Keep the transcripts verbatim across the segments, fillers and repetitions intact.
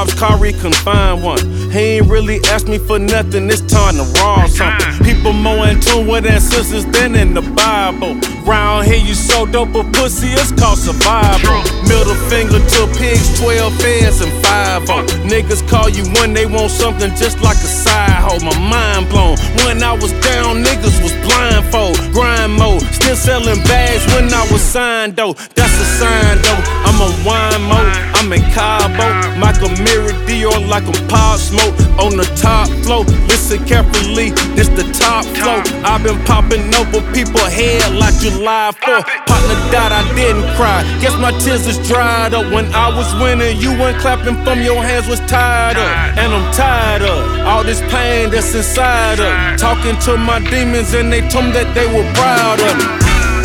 Bob's car, he couldn't find one. He ain't really asked me for nothing, it's time to rob something. People more in tune with ancestors than in the Bible. Round here you so dope a pussy, it's called survival. Middle finger to pigs, twelve feds and five oh. Niggas call you when they want something just like a side hoe. My mind blown, when I was down niggas was blindfold. Grind mode, still selling bags when I was signed though. That's a sign though, I'm on wine mode. I'm in Cabo, Michael Mirror Dior like I'm Pop Smoke. On the top floor, listen carefully, this the top flow. I've been popping over people head like July fourth. Partner died, I didn't cry, guess my tears is dried up. When I was winning, you weren't clapping from your hands was tied up. And I'm tired of all this pain that's inside of. Talking to my demons and they told me that they were proud of me.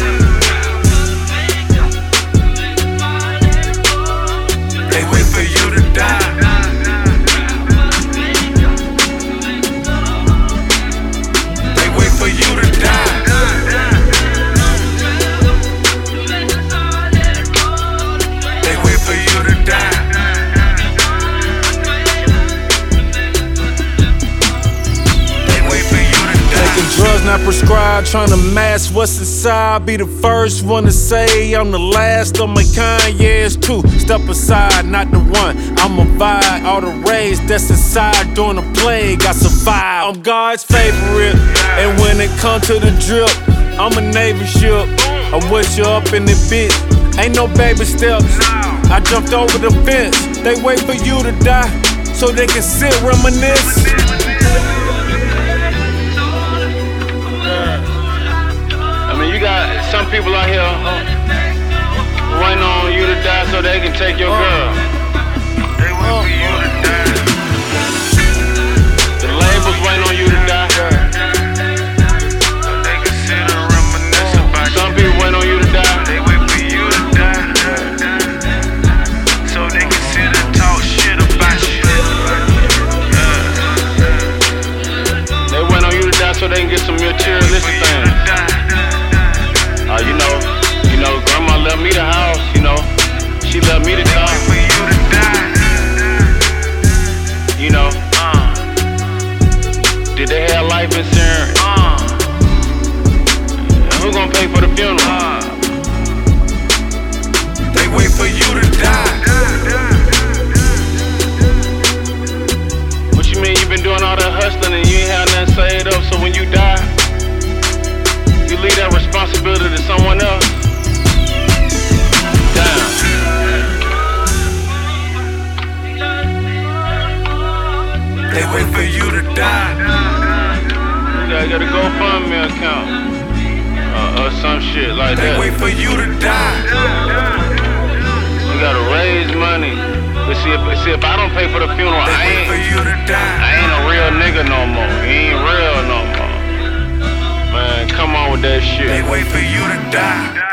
They wait for you to die. They wait for you to die. They wait for you to die. They wait for you to die. Taking drugs not prescribed, trying to mask what's inside. Be the first one to say I'm the last of my kind, yeah it's true. Step aside, not the one, I'ma vibe. All the rage that's inside during the plague, I survive. I'm God's favorite, and when it comes to the drip, I'm a Navy ship. I'm with you up in the bitch, ain't no baby steps. I jumped over the fence, they wait for you to die, so they can sit reminisce. I mean, you got some people out here waiting on you to die so they can take your girl. They wait for you to die. The labels waiting on you to die. So they can sit and reminisce about Some you. people waiting on you to die. They wait for you to die. So they can sit and talk shit about you. They waiting on you to die so they can get some materialistic things. Uh, you know, you know, grandma left me the house, you know, she left me the car, For you to die. you know. Uh, Did they have life insurance? uh, And who gonna pay for the funeral? uh. They wait for you to die. What you mean you been doing all that hustling and you ain't have nothing saved up, so when you die, you leave that responsibility to someone else? Damn. They wait for you to die. You gotta get a GoFundMe account. Uh, or some shit like They that. wait for you to die. You gotta raise money. But see if, see, if I don't pay for the funeral, They I wait for ain't, you to die. I ain't a real nigga no more. He ain't real no more. Man, come on with that shit. They wait for you to die.